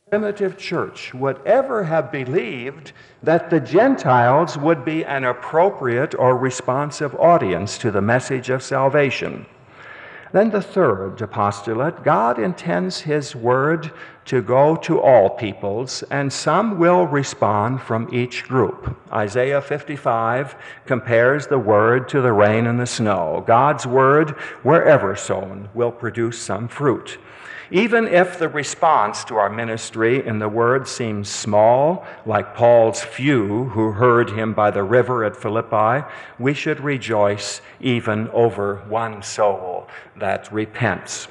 primitive church would ever have believed that the Gentiles would be an appropriate or responsive audience to the message of salvation. Then the third postulate, God intends his word to go to all peoples, and some will respond from each group. Isaiah 55 compares the word to the rain and the snow. God's word, wherever sown, will produce some fruit. Even if the response to our ministry in the word seems small, like Paul's few who heard him by the river at Philippi, we should rejoice even over one soul that repents.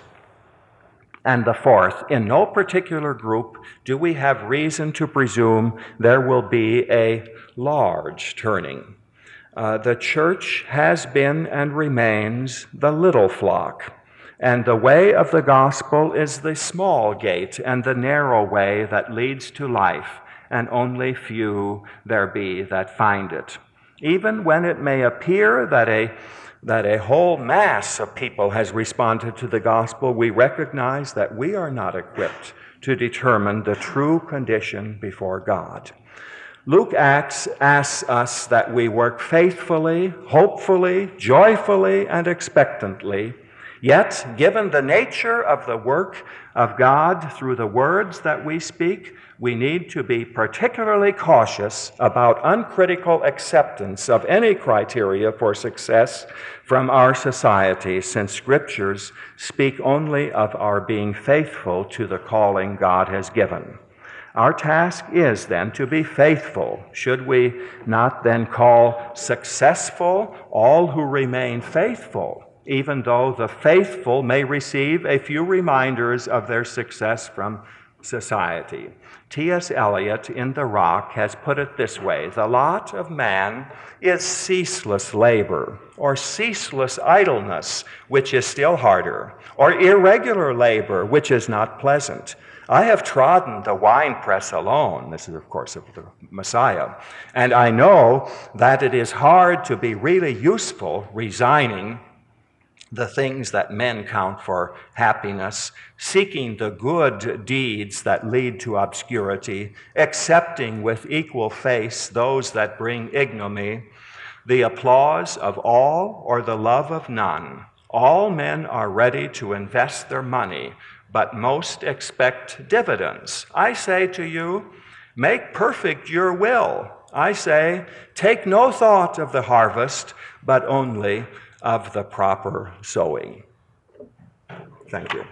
And the fourth, in no particular group do we have reason to presume there will be a large turning. The church has been and remains the little flock. And the way of the gospel is the small gate and the narrow way that leads to life, and only few there be that find it. Even when it may appear that a whole mass of people has responded to the gospel, we recognize that we are not equipped to determine the true condition before God. Luke asks us that we work faithfully, hopefully, joyfully, and expectantly. Yet, given the nature of the work of God through the words that we speak, we need to be particularly cautious about uncritical acceptance of any criteria for success from our society, since scriptures speak only of our being faithful to the calling God has given. Our task is then to be faithful. Should we not then call successful all who remain faithful, even though the faithful may receive a few reminders of their success from society? T.S. Eliot in The Rock has put it this way: the lot of man is ceaseless labor, or ceaseless idleness, which is still harder, or irregular labor, which is not pleasant. I have trodden the winepress alone, this is of course of the Messiah, and I know that it is hard to be really useful resigning the things that men count for happiness, seeking the good deeds that lead to obscurity, accepting with equal face those that bring ignominy, the applause of all or the love of none. All men are ready to invest their money, but most expect dividends. I say to you, make perfect your will. I say, take no thought of the harvest, but only of the proper sowing. Thank you.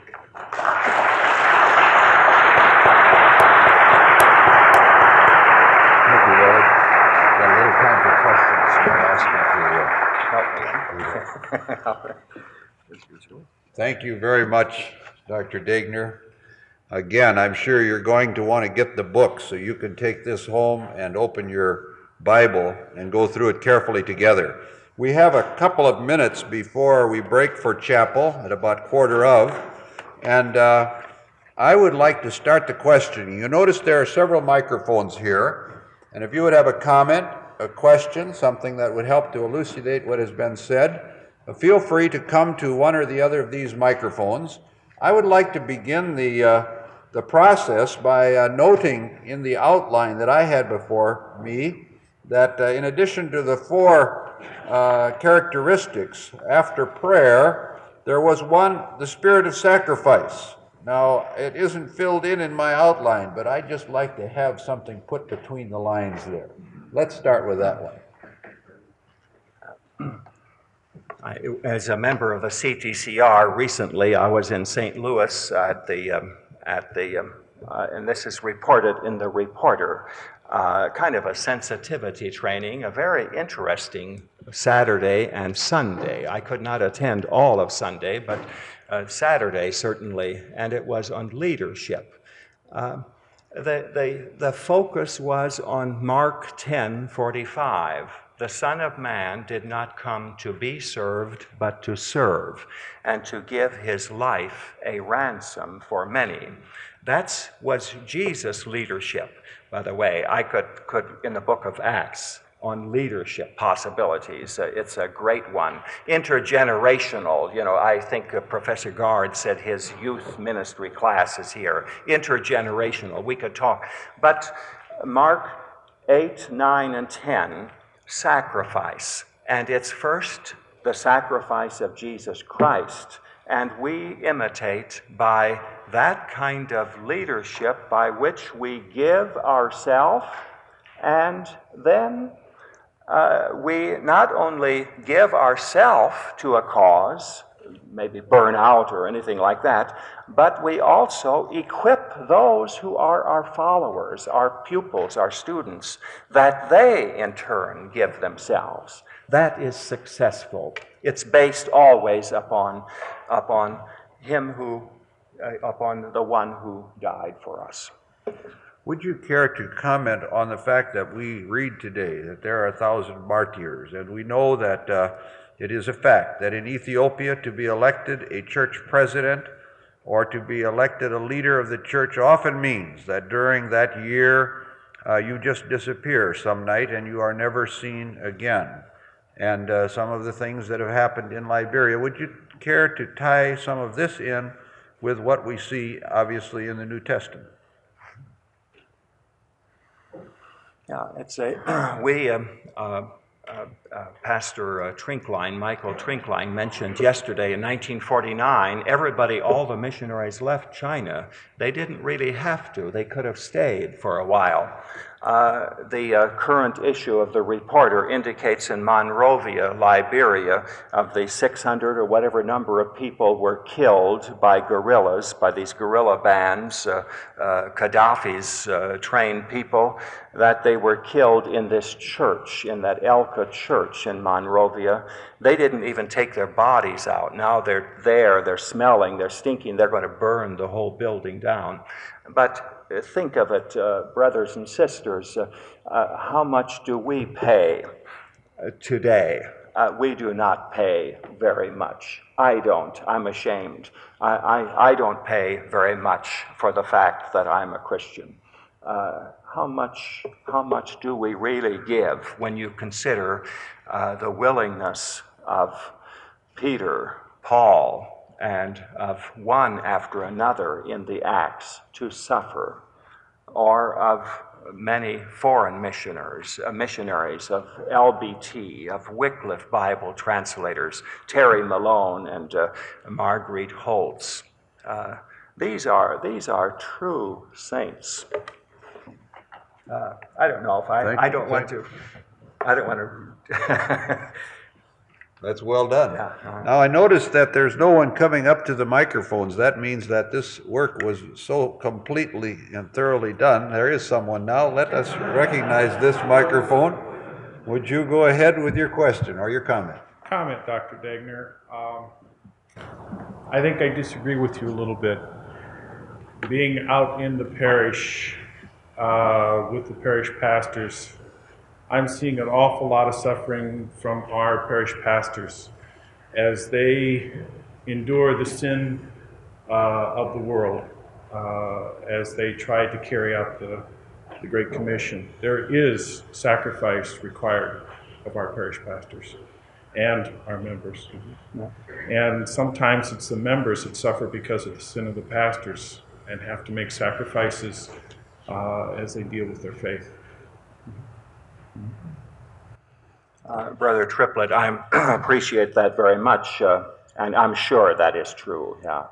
Thank you, Lord. Got a little time for questions, so I'll ask you to help me. Thank you very much, Dr. Degner. Again, I'm sure you're going to want to get the book so you can take this home and open your Bible and go through it carefully together. We have a couple of minutes before we break for chapel at about 1:15, and I would like to start the questioning. You notice there are several microphones here, and if you would have a comment, a question, something that would help to elucidate what has been said, feel free to come to one or the other of these microphones. I would like to begin the process by noting in the outline that I had before me that in addition to the four characteristics, after prayer, there was one, the spirit of sacrifice. Now, it isn't filled in my outline, but I just like to have something put between the lines there. Let's start with that one. As a member of the CTCR, recently I was in St. Louis and this is reported in the Reporter, kind of a sensitivity training, a very interesting Saturday and Sunday. I could not attend all of Sunday, but Saturday certainly, and it was on leadership. The focus was on Mark 10:45. The Son of Man did not come to be served, but to serve, and to give his life a ransom for many. That was Jesus' leadership. By the way, I could in the book of Acts, on leadership possibilities. It's a great one. Intergenerational, I think Professor Gard said his youth ministry class is here. Intergenerational, we could talk. But Mark 8, 9, and 10, sacrifice. And it's first the sacrifice of Jesus Christ. And we imitate by that kind of leadership by which we give ourselves, and then we not only give ourselves to a cause, maybe burn out or anything like that, but we also equip those who are our followers, our pupils, our students, that they in turn give themselves. That is successful. It's based always upon him who, upon the one who died for us. Would you care to comment on the fact that we read today that there are 1,000 martyrs, and we know that it is a fact that in Ethiopia to be elected a church president or to be elected a leader of the church often means that during that year you just disappear some night and you are never seen again. And some of the things that have happened in Liberia. Would you care to tie some of this in with what we see, obviously, in the New Testament? Yeah, it's a Pastor Trinkline, Michael Trinkline, mentioned yesterday in 1949, all the missionaries left China. They didn't really have to. They could have stayed for a while. The current issue of the Reporter indicates in Monrovia, Liberia, of the 600 or whatever number of people were killed by guerrillas, by these guerrilla bands, Gaddafi's trained people, that they were killed in this church, in that Elka church in Monrovia. They didn't even take their bodies out. Now they're there, they're smelling, they're stinking, they're going to burn the whole building down. But think of it, brothers and sisters, how much do we pay today? We do not pay very much. I don't. I'm ashamed. I don't pay very much for the fact that I'm a Christian. How much do we really give when you consider the willingness of Peter, Paul, and of one after another in the Acts to suffer, or of many foreign missionaries of LBT, of Wycliffe Bible translators, Terry Malone and Marguerite Holtz. These are true saints. I don't know if I don't want to. That's well done. Yeah. Now, I noticed that there's no one coming up to the microphones. That means that this work was so completely and thoroughly done. There is someone now. Let us recognize this microphone. Would you go ahead with your question or your comment? Comment, Dr. Degner. I think I disagree with you a little bit. Being out in the parish with the parish pastors, I'm seeing an awful lot of suffering from our parish pastors as they endure the sin of the world as they try to carry out the Great Commission. There is sacrifice required of our parish pastors and our members. And sometimes it's the members that suffer because of the sin of the pastors and have to make sacrifices as they deal with their faith. Brother Triplett, I appreciate that very much, and I'm sure that is true. Yeah,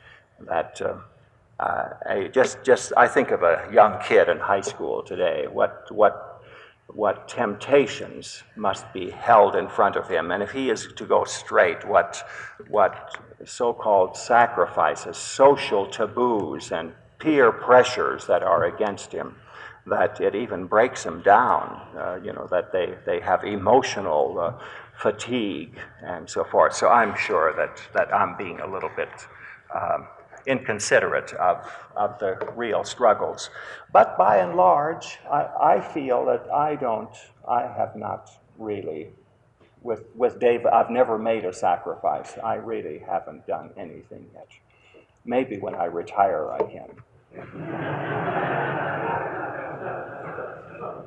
I think of a young kid in high school today. What temptations must be held in front of him, and if he is to go straight, what so-called sacrifices, social taboos, and peer pressures that are against him, that it even breaks them down, that they have emotional fatigue and so forth. So I'm sure that I'm being a little bit inconsiderate of the real struggles. But by and large, I feel that I have not really, with Dave, I've never made a sacrifice. I really haven't done anything yet. Maybe when I retire I can.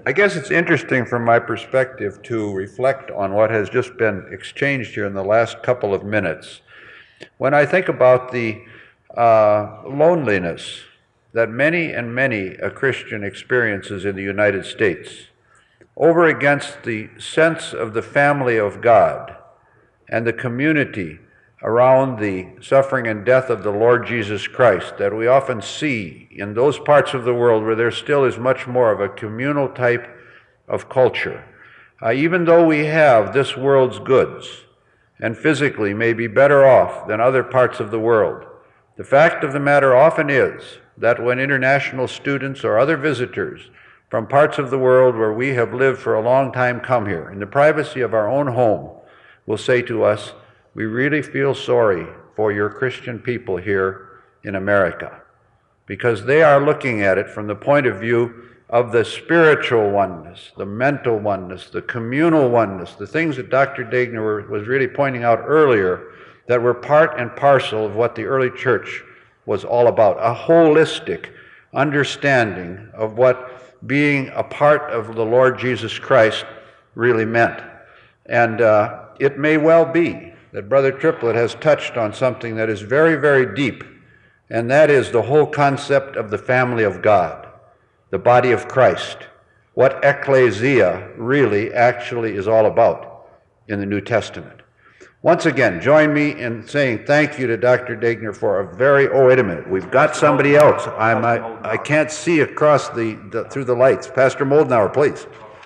I guess it's interesting from my perspective to reflect on what has just been exchanged here in the last couple of minutes. When I think about the loneliness that many a Christian experiences in the United States, over against the sense of the family of God and the community around the suffering and death of the Lord Jesus Christ that we often see in those parts of the world where there still is much more of a communal type of culture. Even though we have this world's goods and physically may be better off than other parts of the world, the fact of the matter often is that when international students or other visitors from parts of the world where we have lived for a long time come here, in the privacy of our own home, will say to us, "We really feel sorry for your Christian people here in America," because they are looking at it from the point of view of the spiritual oneness, the mental oneness, the communal oneness, the things that Dr. Degner was really pointing out earlier that were part and parcel of what the early church was all about, a holistic understanding of what being a part of the Lord Jesus Christ really meant. And it may well be that Brother Triplett has touched on something that is very deep, and that is the whole concept of the family of God, the body of Christ, what ecclesia really actually is all about in the New Testament. Once again, join me in saying thank you to Dr. Degner for a very, oh, wait a minute, we've got somebody else. I can't see across through the lights. Pastor Moldenauer, please.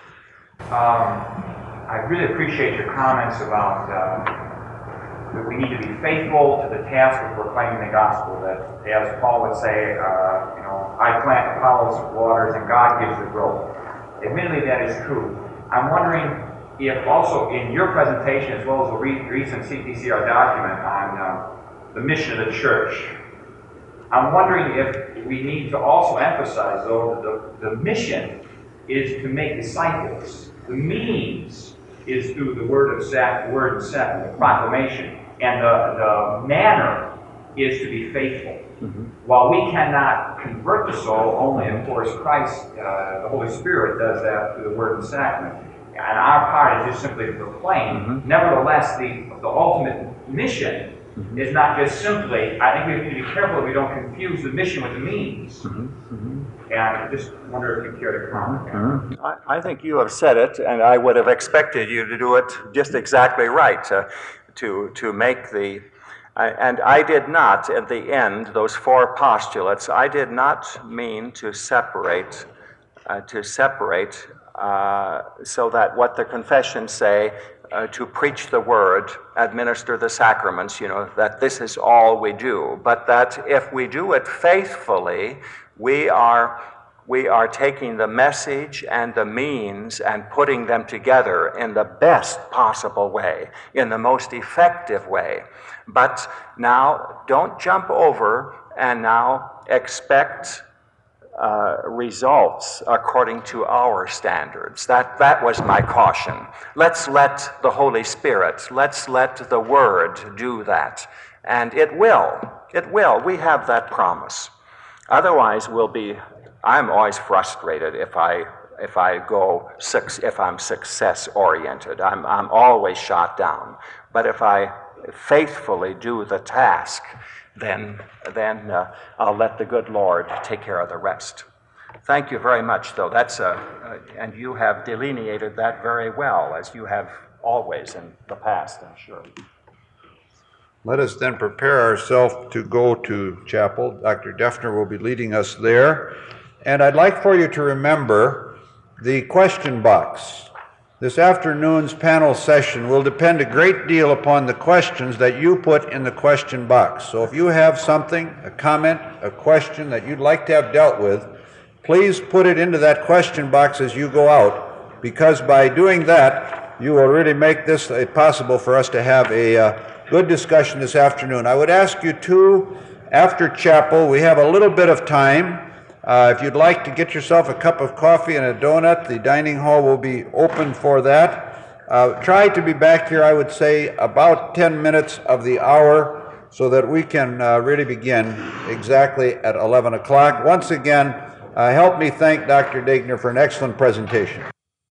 I really appreciate your comments about that we need to be faithful to the task of proclaiming the gospel, that, as Paul would say, I plant, Apollos waters, and God gives the growth. Admittedly, that is true. I'm wondering if also in your presentation, as well as the recent CPCR document on the mission of the church, I'm wondering if we need to also emphasize, though, that the mission is to make disciples. The means is through the word and the proclamation, and the manner is to be faithful. Mm-hmm. While we cannot convert the soul, only, of course, Christ, the Holy Spirit, does that through the word and sacrament. And our part is just simply to proclaim. Mm-hmm. Nevertheless, the ultimate mission mm-hmm. is not just simply, I think we have to be careful that we don't confuse the mission with the means. Mm-hmm. Mm-hmm. And I just wonder if you care to comment. Mm-hmm. I think you have said it, and I would have expected you to do it just exactly right, to make the... And I did not, at the end, those four postulates, I did not mean to separate so that what the confessions say, to preach the word, administer the sacraments, that this is all we do. But that if we do it faithfully, we are taking the message and the means and putting them together in the best possible way, in the most effective way. But now, don't jump over and now expect results according to our standards. That was my caution. Let's let the Holy Spirit, let's let the Word do that. And it will. We have that promise. Otherwise, I'm always frustrated if I'm success oriented. I'm always shot down. But if I faithfully do the task, then I'll let the good Lord take care of the rest. Thank you very much, though. And you have delineated that very well, as you have always in the past, I'm sure. Let us then prepare ourselves to go to chapel. Dr. Deffner will be leading us there. And I'd like for you to remember the question box. This afternoon's panel session will depend a great deal upon the questions that you put in the question box. So if you have something, a comment, a question that you'd like to have dealt with, please put it into that question box as you go out, because by doing that, you will really make this possible for us to have a good discussion this afternoon. I would ask you to, after chapel, we have a little bit of time. If you'd like to get yourself a cup of coffee and a donut, the dining hall will be open for that. Try to be back here, I would say, about 10 minutes of the hour so that we can really begin exactly at 11 o'clock. Once again, Help me thank Dr. Degner for an excellent presentation.